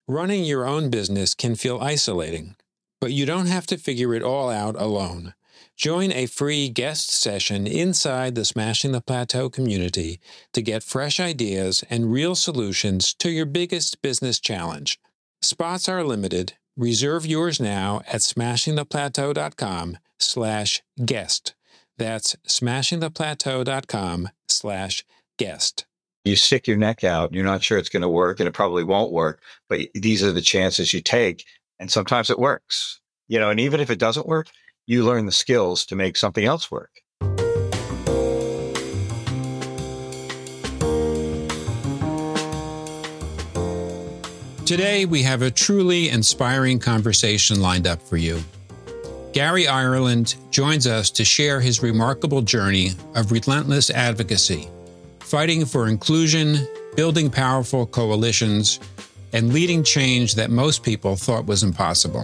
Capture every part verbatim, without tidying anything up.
Running your own business can feel isolating, but you don't have to figure it all out alone. Join a free guest session inside the Smashing the Plateau community to get fresh ideas and real solutions to your biggest business challenge. Spots are limited. Reserve yours now at smashingtheplateau.com slash guest. That's smashingtheplateau.com slash guest. You stick your neck out, you're not sure it's going to work, and it probably won't work, but these are the chances you take, and sometimes it works. You know, and even if it doesn't work, you learn the skills to make something else work. Today, we have a truly inspiring conversation lined up for you. Gary Ireland joins us to share his remarkable journey of relentless advocacy, fighting for inclusion, building powerful coalitions, and leading change that most people thought was impossible.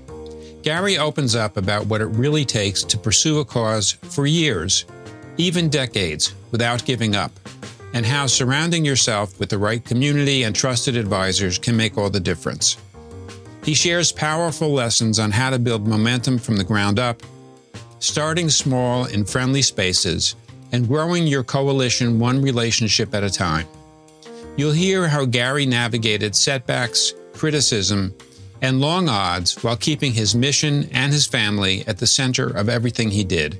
Gary opens up about what it really takes to pursue a cause for years, even decades, without giving up, and how surrounding yourself with the right community and trusted advisors can make all the difference. He shares powerful lessons on how to build momentum from the ground up, starting small in friendly spaces, and growing your coalition one relationship at a time. You'll hear how Gary navigated setbacks, criticism, and long odds while keeping his mission and his family at the center of everything he did.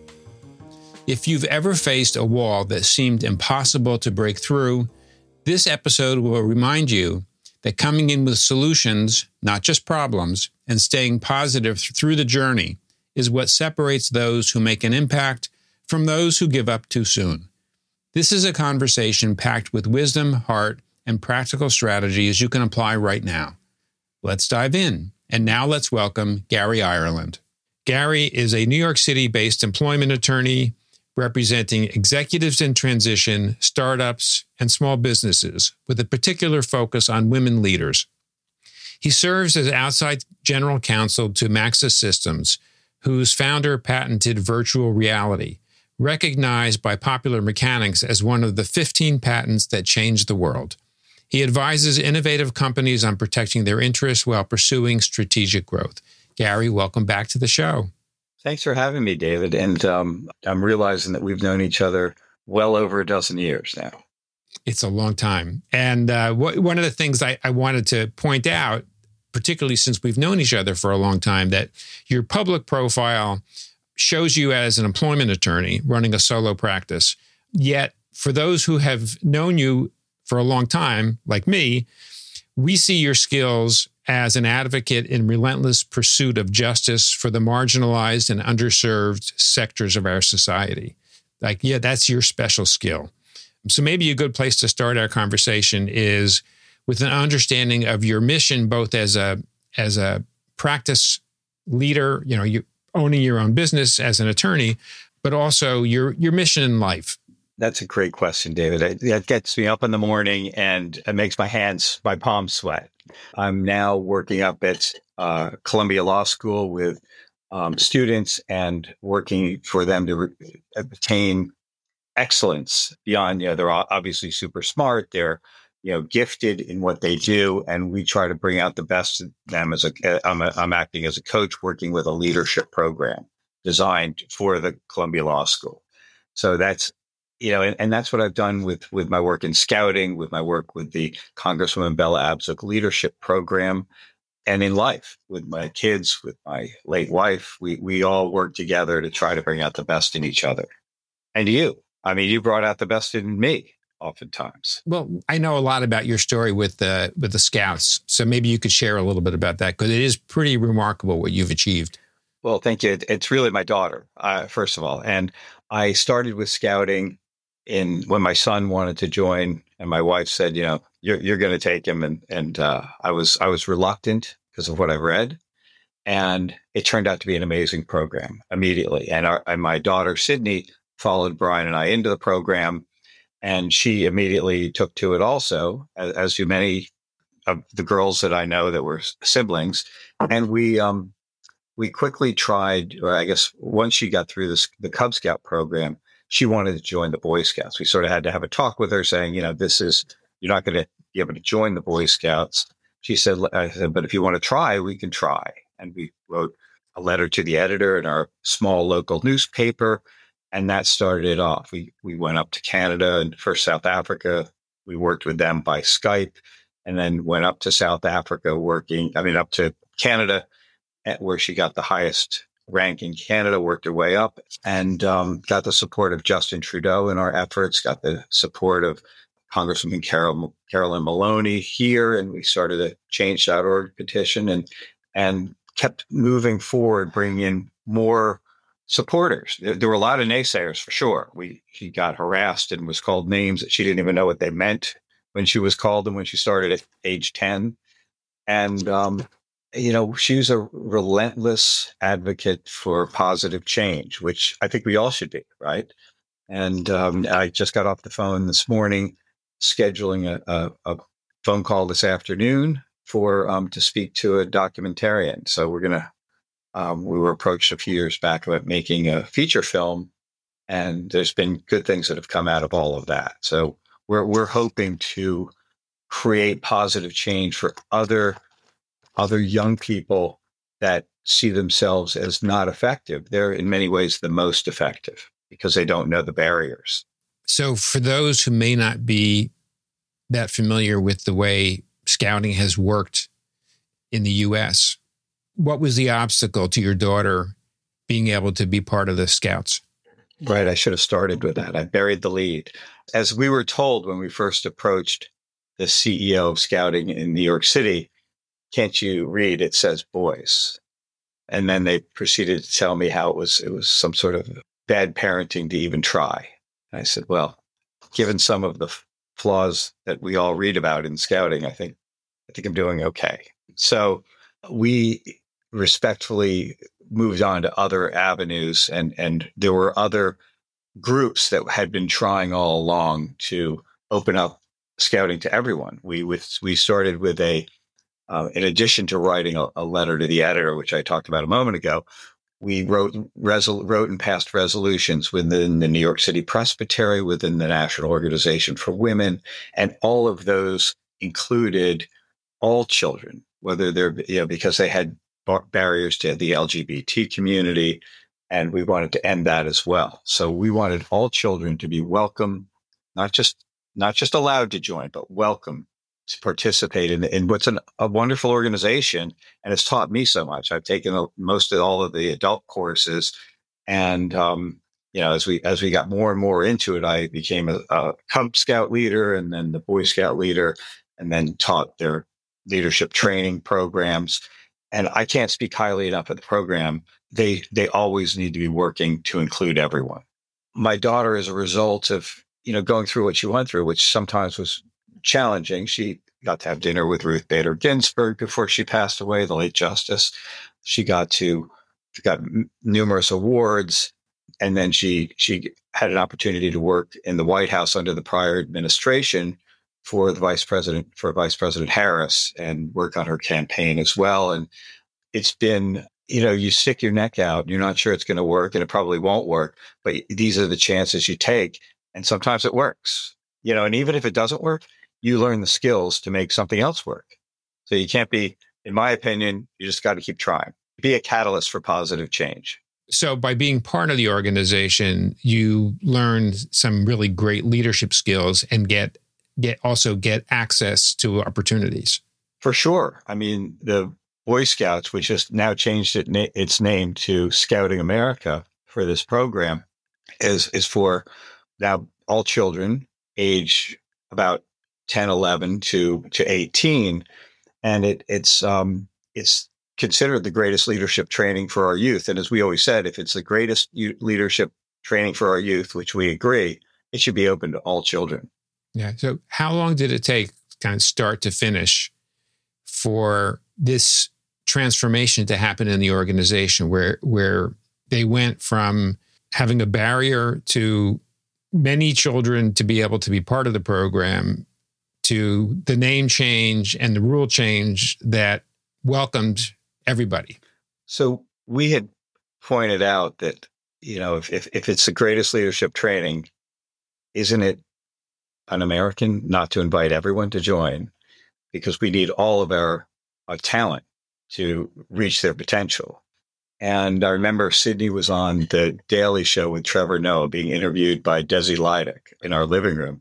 If you've ever faced a wall that seemed impossible to break through, this episode will remind you that coming in with solutions, not just problems, and staying positive through the journey is what separates those who make an impact from those who give up too soon. This is a conversation packed with wisdom, heart, and practical strategies you can apply right now. Let's dive in. And now let's welcome Gary Ireland. Gary is a New York City-based employment attorney representing executives in transition, startups, and small businesses with a particular focus on women leaders. He serves as outside general counsel to Maxis Systems, whose founder patented virtual reality, recognized by Popular Mechanics as one of the fifteen patents that changed the world. He advises innovative companies on protecting their interests while pursuing strategic growth. Gary, welcome back to the show. Thanks for having me, David. And um, I'm realizing that we've known each other well over a dozen years now. It's a long time. And uh, wh- one of the things I, I wanted to point out, particularly since we've known each other for a long time, that your public profile shows you as an employment attorney running a solo practice. Yet, for those who have known you for a long time, like me, we see your skills as an advocate in relentless pursuit of justice for the marginalized and underserved sectors of our society. Like, yeah, that's your special skill. So maybe a good place to start our conversation is with an understanding of your mission, both as a as a practice leader, you know, you owning your own business as an attorney, but also your your mission in life. That's a great question, David. It, it gets me up in the morning and it makes my hands, my palms sweat. I'm now working up at uh, Columbia Law School with um, students and working for them to re- attain excellence beyond, you know, they're obviously super smart. They're, you know, gifted in what they do. And we try to bring out the best of them as a, I'm, a, I'm acting as a coach working with a leadership program designed for the Columbia Law School. So that's, you know, and, and that's what I've done with, with my work in scouting, with my work with the Congresswoman Bella Abzug leadership program, and in life with my kids, with my late wife. We, we all work together to try to bring out the best in each other. And you, I mean, you brought out the best in me. Oftentimes. Well, I know a lot about your story with the with the Scouts, so maybe you could share a little bit about that, because it is pretty remarkable what you've achieved. Well, thank you. It, it's really my daughter, uh, first of all, and I started with scouting in when my son wanted to join, and my wife said, "You know, you're you're going to take him," and and uh, I was I was reluctant because of what I've read, and it turned out to be an amazing program immediately. And our and my daughter Sydney followed Brian and I into the program. And she immediately took to it also, as, as do many of the girls that I know that were siblings. And we um, we quickly tried, or I guess once she got through this, the Cub Scout program, she wanted to join the Boy Scouts. We sort of had to have a talk with her saying, you know, this is, you're not going to be able to join the Boy Scouts she said, I said, but if you want to try, we can try. And we wrote a letter to the editor in our small local newspaper. And that started it off. We we went up to Canada and first South Africa. We worked with them by Skype, and then went up to South Africa working, I mean, up to Canada, where she got the highest rank in Canada, worked her way up, and um, got the support of Justin Trudeau in our efforts, got the support of Congresswoman Carol, Carolyn Maloney here, and we started a change dot org petition and and kept moving forward, bringing in more supporters. There, there were a lot of naysayers for sure. We she got harassed and was called names that she didn't even know what they meant when she was called them when she started at age ten. And, um, you know, she's a relentless advocate for positive change, which I think we all should be, right? And um, I just got off the phone this morning, scheduling a, a, a phone call this afternoon for um, to speak to a documentarian. So we're going to Um, we were approached a few years back about making a feature film, and there's been good things that have come out of all of that. So we're we're hoping to create positive change for other other young people that see themselves as not effective. They're in many ways the most effective because they don't know the barriers. So for those who may not be that familiar with the way Scouting has worked in the U S, what was the obstacle to your daughter being able to be part of the Scouts? Right. I should have started with that. I buried the lead. As we were told when we first approached the C E O of Scouting in New York City, can't you read? It says boys. And then they proceeded to tell me how it was, it was some sort of bad parenting to even try. And I said, well, given some of the f- flaws that we all read about in Scouting, I think, I think I'm doing okay. So we respectfully moved on to other avenues, and and there were other groups that had been trying all along to open up Scouting to everyone. We with we started with a, uh, in addition to writing a, a letter to the editor, which I talked about a moment ago, we wrote resol- wrote and passed resolutions within the New York City Presbytery, within the National Organization for Women, and all of those included all children, whether they're, you know, because they had bar- barriers to the L G B T community, and we wanted to end that as well. So we wanted all children to be welcome, not just not just allowed to join, but welcome to participate in, in what's an, a wonderful organization, and it's taught me so much. I've taken a, most of all of the adult courses, and um, you know, as we as we got more and more into it, I became a, a Cub Scout leader, and then the Boy Scout leader, and then taught their leadership training programs. And I can't speak highly enough of the program. They they always need to be working to include everyone. My daughter, as a result of, you know, going through what she went through, which sometimes was challenging, she got to have dinner with Ruth Bader Ginsburg before she passed away, the late justice. She got to got m- numerous awards, and then she she had an opportunity to work in the White House under the prior administration for the vice president, for Vice President Harris, and work on her campaign as well. And it's been, you know, you stick your neck out, you're not sure it's going to work, and it probably won't work, but these are the chances you take. And sometimes it works, you know, and even if it doesn't work, you learn the skills to make something else work. So you can't be, in my opinion, you just got to keep trying. Be a catalyst for positive change. So by being part of the organization, you learned some really great leadership skills and get get also get access to opportunities. For sure. I mean, the Boy Scouts, which just now changed it, na- its name to Scouting America for this program, is is for now all children age about ten, eleven to, to eighteen. And it it's um it's considered the greatest leadership training for our youth. And as we always said, if it's the greatest u- leadership training for our youth, which we agree, it should be open to all children. Yeah. So how long did it take, kind of start to finish, for this transformation to happen in the organization, where where they went from having a barrier to many children to be able to be part of the program, to the name change and the rule change that welcomed everybody? So we had pointed out that, you know, if, if, if it's the greatest leadership training, isn't it un-American not to invite everyone to join? because we need all of our uh, talent to reach their potential. And I remember Sydney was on the Daily Show with Trevor Noah being interviewed by Desi Lydic in our living room.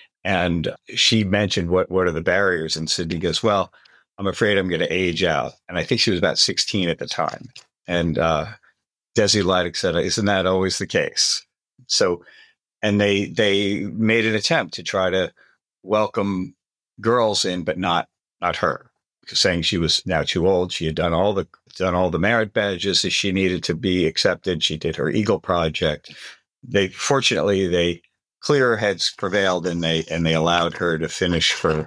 And she mentioned what, what are the barriers? And Sydney goes, well, I'm afraid I'm going to age out. And I think she was about sixteen at the time. And uh, Desi Lydic said, isn't that always the case? So, and they they made an attempt to try to welcome girls in, but not not her, saying she was now too old. She had done all the done all the merit badges that she needed to be accepted. She did her Eagle Project. They fortunately they clearer heads prevailed, and they and they allowed her to finish her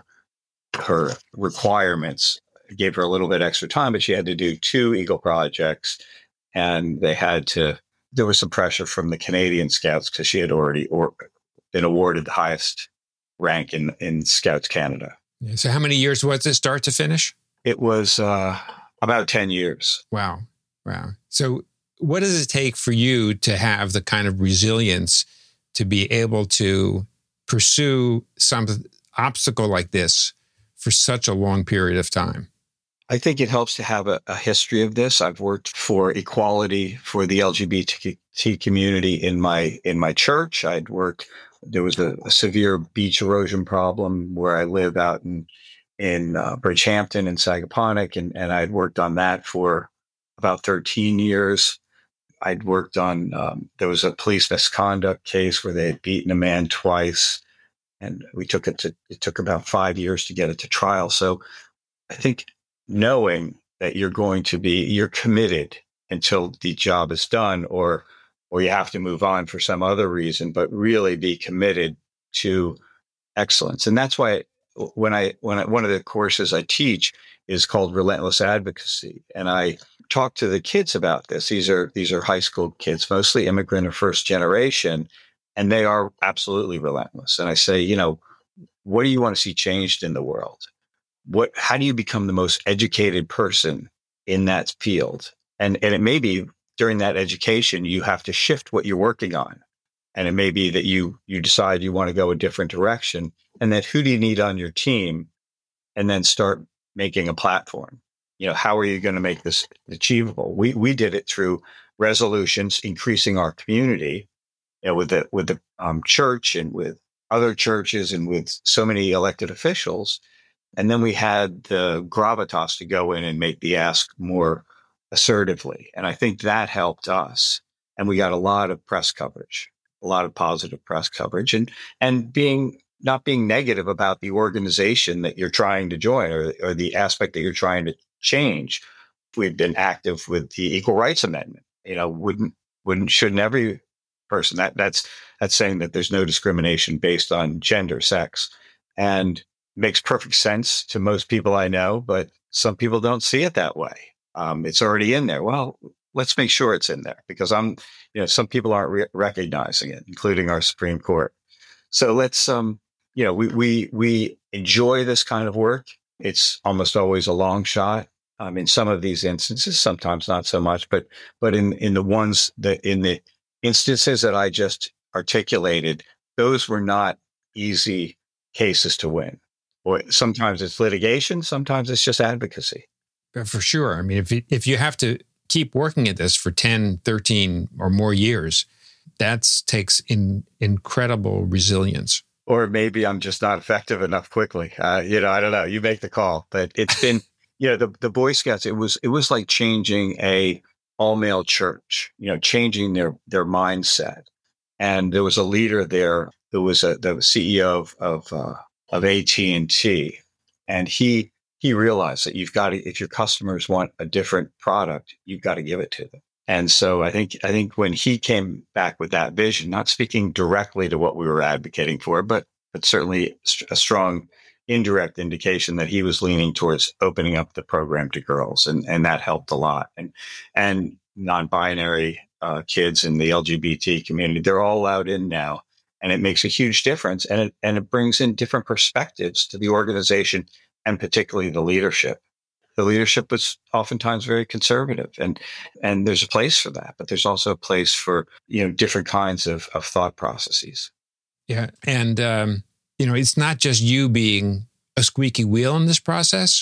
her requirements. It gave her a little bit extra time, but she had to do two Eagle Projects, and they had to. There was some pressure from the Canadian Scouts because she had already or, been awarded the highest rank in in Scouts Canada. So how many years was it start to finish? It was uh, about ten years. Wow. Wow. So what does it take for you to have the kind of resilience to be able to pursue some obstacle like this for such a long period of time? I think it helps to have a, a history of this. I've worked for equality for the L G B T community in my in my church. I'd worked. There was a, a severe beach erosion problem where I live out in in uh, Bridgehampton and Sagaponack, and and I'd worked on that for about thirteen years. I'd worked on. Um, there was a police misconduct case where they had beaten a man twice, and we took it to. It took about five years to get it to trial. So, I think knowing that you're going to be, you're committed until the job is done, or or you have to move on for some other reason, but really be committed to excellence. And that's why when I, when I, one of the courses I teach is called Relentless Advocacy. And I talk to the kids about this. These are, these are high school kids, mostly immigrant or first generation, and they are absolutely relentless. And I say, you know, what do you want to see changed in the world? What, how do you become the most educated person in that field? And, and it may be during that education, you have to shift what you're working on. And it may be that you, you decide you want to go a different direction, and that who do you need on your team, and then start making a platform. You know, how are you going to make this achievable? We, we did it through resolutions, increasing our community, you know, with the, with the um, church and with other churches and with so many elected officials. And then we had the gravitas to go in and make the ask more assertively. And I think that helped us. And we got a lot of press coverage, a lot of positive press coverage, and, and being, not being negative about the organization that you're trying to join, or, or the aspect that you're trying to change. We've been active with the Equal Rights Amendment. You know, wouldn't, wouldn't, shouldn't every person, that that's, that's saying that there's no discrimination based on gender, sex, and makes perfect sense to most people I know, but some people don't see it that way. Um, it's already in there. Well, let's make sure it's in there, because I'm, you know, some people aren't re- recognizing it, including our Supreme Court. So let's, um, you know, we, we, we enjoy this kind of work. It's almost always a long shot. Um, in some of these instances, sometimes not so much, but, but in, in the ones that, in the instances that I just articulated, those were not easy cases to win. Or sometimes it's litigation, sometimes it's just advocacy. For sure. I mean, if you, if you have to keep working at this for ten, thirteen or more years, that takes in incredible resilience. Or maybe I'm just not effective enough quickly. Uh, you know, I don't know. You make the call. But it's been, you know, the, the Boy Scouts, it was it was like changing a all-male church, you know, changing their their mindset. And there was a leader there who was a, the C E O of of, uh, of A T and T, and he he realized that you've got to, if your customers want a different product, you've got to give it to them. And so I think I think when he came back with that vision, not speaking directly to what we were advocating for, but but certainly a strong indirect indication that he was leaning towards opening up the program to girls, and and that helped a lot. And and non-binary uh, kids in the L G B T community, they're all allowed in now, and it makes a huge difference. And it and it brings in different perspectives to the organization, and particularly the leadership. The leadership was oftentimes very conservative, and and there's a place for that, but there's also a place for, you know, different kinds of, of thought processes. Yeah, and um, you know, it's not just you being a squeaky wheel in this process.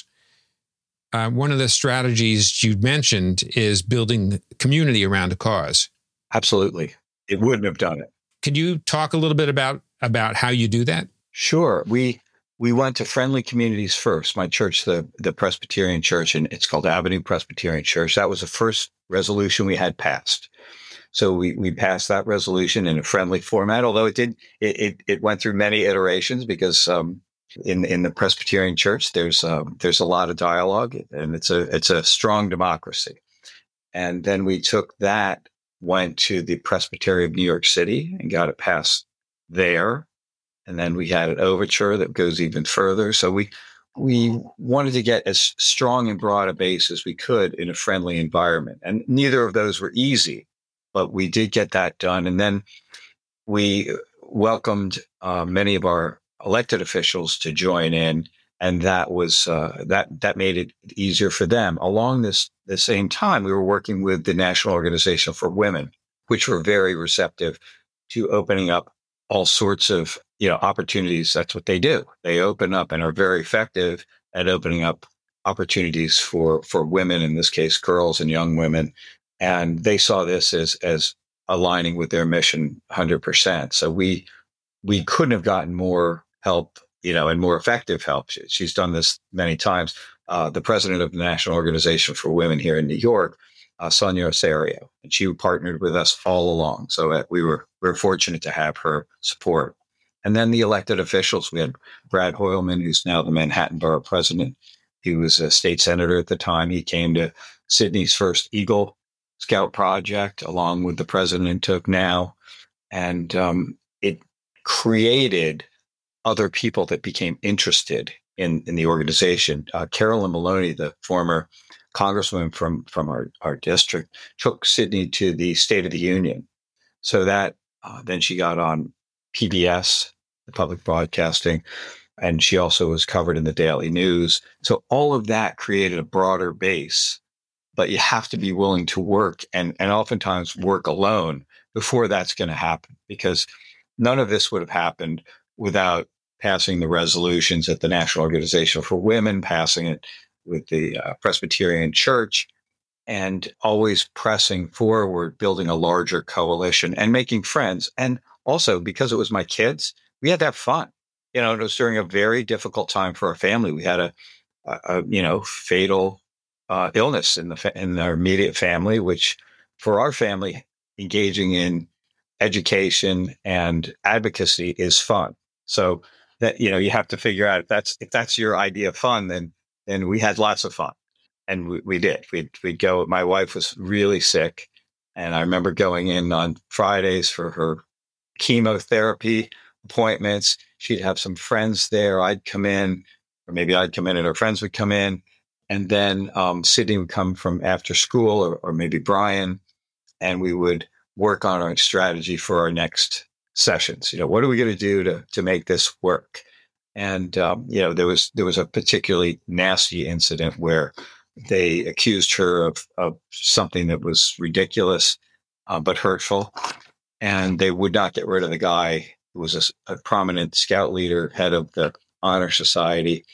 Uh, one of the strategies you mentioned is building community around a cause. Absolutely. It wouldn't have done it. Could you talk a little bit about, about how you do that? Sure. We we went to friendly communities first. My church, the, the Presbyterian Church, and it's called Avenue Presbyterian Church. That was the first resolution we had passed. So we, we passed that resolution in a friendly format, although it did it it, it went through many iterations because um, in in the Presbyterian Church there's um, there's a lot of dialogue, and it's a it's a strong democracy. And then we took that, went to the Presbytery of New York City and got it passed there, and then we had an overture that goes even further. So we we wanted to get as strong and broad a base as we could in a friendly environment, and neither of those were easy. But we did get that done. And then we welcomed uh, many of our elected officials to join in. And that was uh, that that made it easier for them. Along this the same time, we were working with the National Organization for Women, which were very receptive to opening up all sorts of you know opportunities. That's what they do. They open up and are very effective at opening up opportunities for for women, in this case, girls and young women. And they saw this as as aligning with their mission one hundred percent. So we we couldn't have gotten more help, you know, and more effective help. She's done this many times. Uh, the president of the National Organization for Women here in New York, uh, Sonia Osorio, and she partnered with us all along. So uh, we were we were fortunate to have her support. And then the elected officials, we had Brad Hoylman, who's now the Manhattan Borough president. He was a state senator at the time. He came to Sydney's first Eagle Scout project, along with the president took now. And um, it created other people that became interested in, in the organization. Uh, Carolyn Maloney, the former congresswoman from, from our, our district, took Sydney to the State of the Union. So that uh, then she got on P B S, the public broadcasting, and she also was covered in the Daily News. So all of that created a broader base. But you have to be willing to work and, and oftentimes work alone before that's going to happen, because none of this would have happened without passing the resolutions at the National Organization for Women, passing it with the uh, Presbyterian Church, and always pressing forward, building a larger coalition and making friends. And also, because it was my kids, we had to have fun. You know, it was during a very difficult time for our family. We had a, a, a you know, fatal Uh, illness in the fa- in our immediate family, which for our family, engaging in education and advocacy is fun. So that you know you have to figure out if that's if that's your idea of fun, then then we had lots of fun, and we, we did. We'd we'd go. My wife was really sick, and I remember going in on Fridays for her chemotherapy appointments. She'd have some friends there. I'd come in, or maybe I'd come in, and her friends would come in. And then um, Sydney would come from after school, or, or maybe Brian, and we would work on our strategy for our next sessions. You know, what are we going to do to to make this work? And um, you know, there was there was a particularly nasty incident where they accused her of of something that was ridiculous, uh, but hurtful, and they would not get rid of the guy who was a, a prominent Scout leader, head of the Honor Society,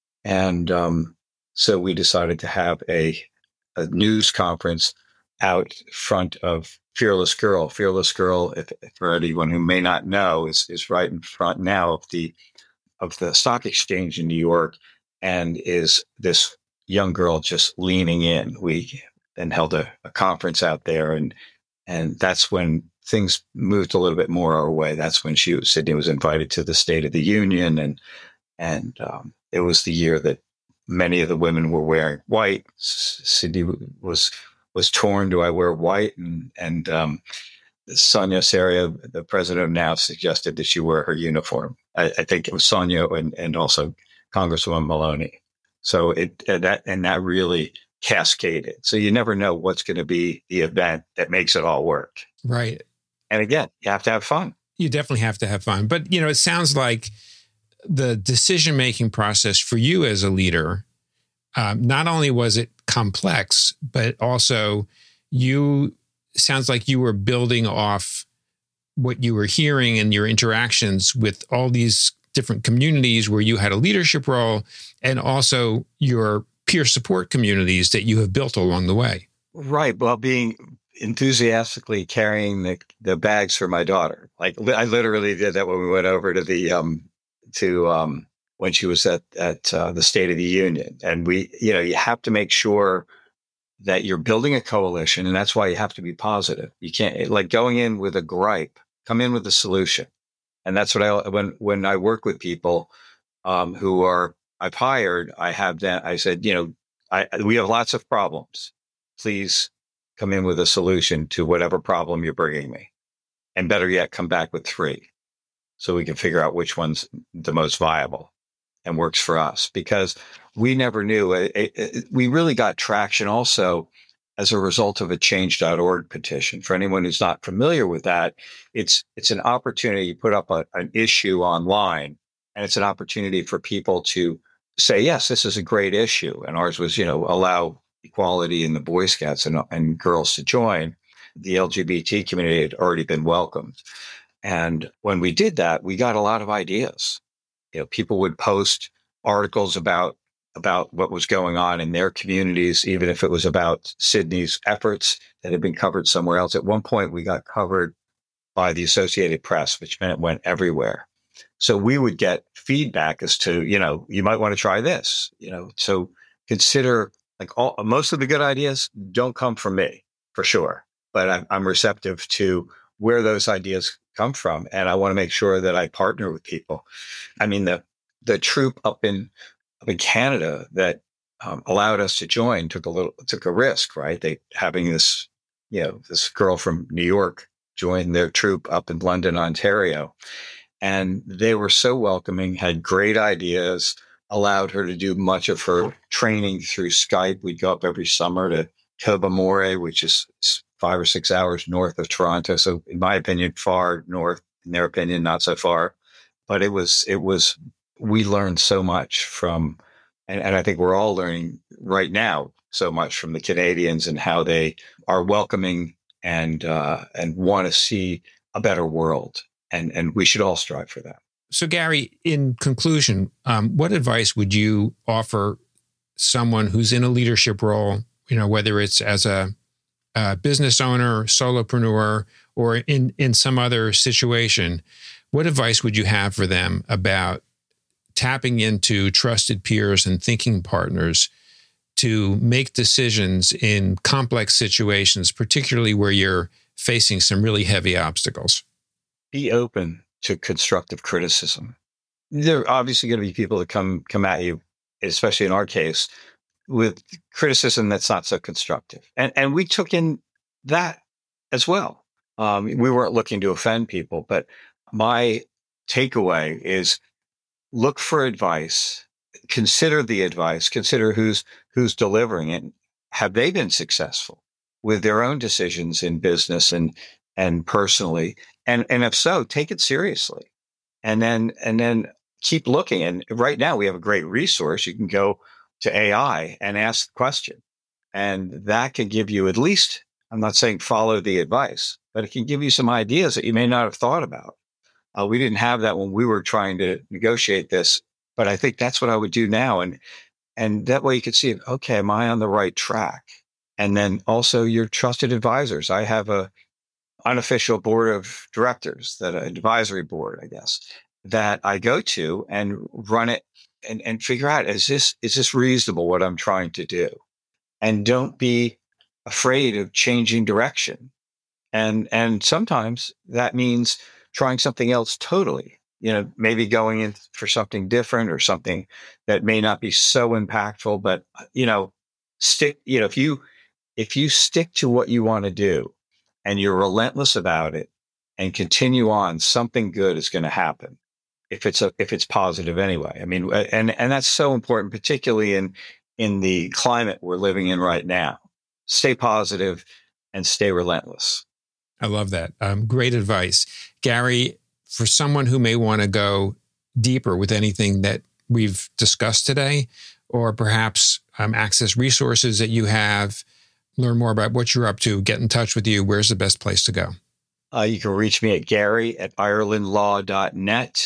and um, so we decided to have a, a news conference out front of Fearless Girl. Fearless Girl, if, if for anyone who may not know, is is right in front now of the of the stock exchange in New York, and is this young girl just leaning in. We then held a, a conference out there, and and that's when things moved a little bit more our way. That's when she was, Sydney was invited to the State of the Union, and and um, it was the year that many of the women were wearing white. Sydney was was torn. Do I wear white? And and um, Sonia Osorio, the president now, suggested that she wear her uniform. I, I think it was Sonia and, and also Congresswoman Maloney. So it and that and that really cascaded. So you never know what's going to be the event that makes it all work. Right. And again, you have to have fun. You definitely have to have fun. But, you know, it sounds like the decision-making process for you as a leader, um, not only was it complex, but also you, sounds like you were building off what you were hearing in your interactions with all these different communities where you had a leadership role, and also your peer support communities that you have built along the way. Right. Well, being enthusiastically carrying the, the bags for my daughter. Like I literally did that when we went over to the, um, to, um, when she was at, at uh, the State of the Union. And we, you know, you have to make sure that you're building a coalition. And that's why you have to be positive. You can't, like going in with a gripe, come in with a solution. And that's what I, when, when I work with people, um, who are, I've hired, I have that, I said, you know, I, we have lots of problems. Please come in with a solution to whatever problem you're bringing me. And better yet, come back with three so we can figure out which one's the most viable and works for us. Because we never knew. It, it, we really got traction also as a result of a change dot org petition. For anyone who's not familiar with that, it's it's an opportunity. You put up a, an issue online, and it's an opportunity for people to say, yes, this is a great issue. And ours was, you know, allow equality in the Boy Scouts and, and girls to join. The L G B T community had already been welcomed. And when we did that, we got a lot of ideas. You know, people would post articles about, about what was going on in their communities, even if it was about Sydney's efforts that had been covered somewhere else. At one point, we got covered by the Associated Press, which meant it went everywhere. So we would get feedback as to, you know, you might want to try this, you know, so consider like all, most of the good ideas don't come from me for sure, but I'm, I'm receptive to where those ideas come from. And I want to make sure that I partner with people. I mean, the, the troop up in, up in Canada that um, allowed us to join took a little, took a risk, right? They having this, you know, this girl from New York join their troop up in London, Ontario. And they were so welcoming, had great ideas, allowed her to do much of her training through Skype. We'd go up every summer to Tobermory, which is five or six hours north of Toronto. So in my opinion, far north, in their opinion, not so far. But it was, it was, we learned so much from, and, and I think we're all learning right now so much from the Canadians and how they are welcoming and, uh, and want to see a better world. And, and we should all strive for that. So, Gary, in conclusion, um, what advice would you offer someone who's in a leadership role, you know, whether it's as a, a business owner, solopreneur, or in, in some other situation? What advice would you have for them about tapping into trusted peers and thinking partners to make decisions in complex situations, particularly where you're facing some really heavy obstacles? Be open to constructive criticism. There are obviously going to be people that come come at you, especially in our case, with criticism that's not so constructive. And and we took in that as well. Um, we weren't looking to offend people, but my takeaway is look for advice, consider the advice, consider who's who's delivering it. Have they been successful with their own decisions in business and and personally? And and if so, take it seriously, and then and then keep looking. And right now we have a great resource. You can go to A I and ask the question, and that can give you at least, I'm not saying follow the advice, but it can give you some ideas that you may not have thought about. Uh, we didn't have that when we were trying to negotiate this, but I think that's what I would do now. And and that way you can see, okay, am I on the right track? And then also your trusted advisors. I have a unofficial board of directors, that an advisory board, I guess, that I go to and run it and, and figure out, is this, is this reasonable what I'm trying to do? And don't be afraid of changing direction. And, and sometimes that means trying something else totally, you know, maybe going in for something different or something that may not be so impactful, but, you know, stick, you know, if you, if you stick to what you want to do, and you're relentless about it and continue on, something good is going to happen. If it's a, if it's positive anyway. I mean, and, and that's so important, particularly in, in the climate we're living in right now. Stay positive and stay relentless. I love that. Um, great advice. Gary, for someone who may want to go deeper with anything that we've discussed today, or perhaps um, access resources that you have, learn more about what you're up to, get in touch with you, where's the best place to go? Uh, you can reach me at Gary at Ireland Law dot net.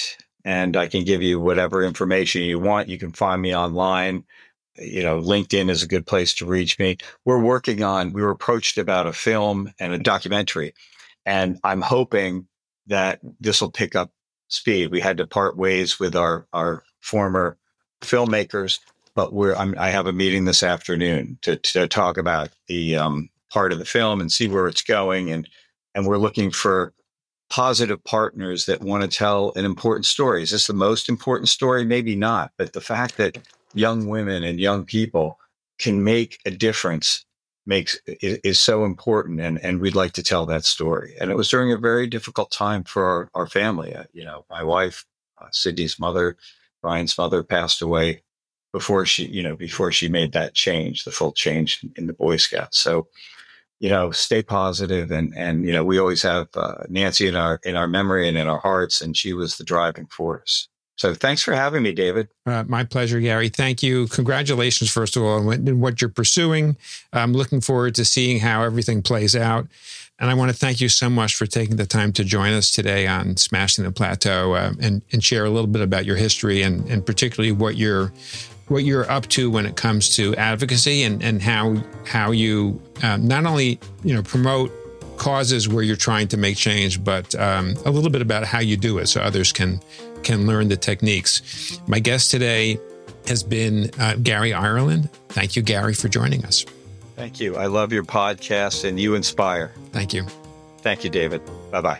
and I can give you whatever information you want. You can find me online. You know, LinkedIn is a good place to reach me. We're working on, we were approached about a film and a documentary, and I'm hoping that this will pick up speed. We had to part ways with our, our former filmmakers, but we're, I'm, I have a meeting this afternoon to, to talk about the um, part of the film and see where it's going. And, and we're looking for positive partners that want to tell an important story. Is this the most important story? Maybe not. But the fact that young women and young people can make a difference makes is, is so important. And, and we'd like to tell that story. And it was during a very difficult time for our, our family. Uh, you know, my wife, uh, Sydney's mother, Brian's mother passed away before she, you know, before she made that change, the full change in the Boy Scouts. So, you know, stay positive, and and you know, we always have uh, Nancy in our in our memory and in our hearts, and she was the driving force. So, thanks for having me, David. Uh, my pleasure, Gary. Thank you. Congratulations, first of all, on what, what you're pursuing. I'm looking forward to seeing how everything plays out. And I want to thank you so much for taking the time to join us today on Smashing the Plateau uh, and and share a little bit about your history and and particularly what you're what you're up to when it comes to advocacy and, and how how you um, not only you know promote causes where you're trying to make change, but um, a little bit about how you do it so others can can learn the techniques. My guest today has been uh, Gary Ireland. Thank you, Gary, for joining us. Thank you. I love your podcast, and you inspire. Thank you. Thank you, David. Bye-bye.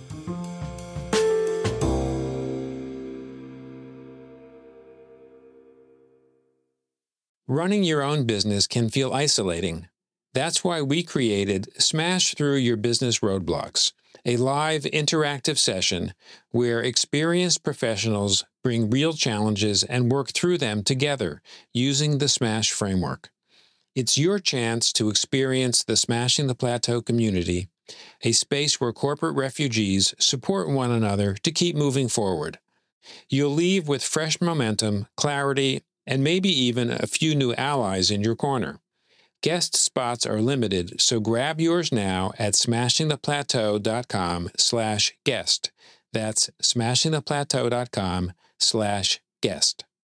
Running your own business can feel isolating. That's why we created Smash Through Your Business Roadblocks, a live interactive session where experienced professionals bring real challenges and work through them together using the SMASH framework. It's your chance to experience the Smashing the Plateau community, a space where corporate refugees support one another to keep moving forward. You'll leave with fresh momentum, clarity, and maybe even a few new allies in your corner. Guest spots are limited, so grab yours now at smashingtheplateau.com slash guest. That's smashingtheplateau.com slash guest.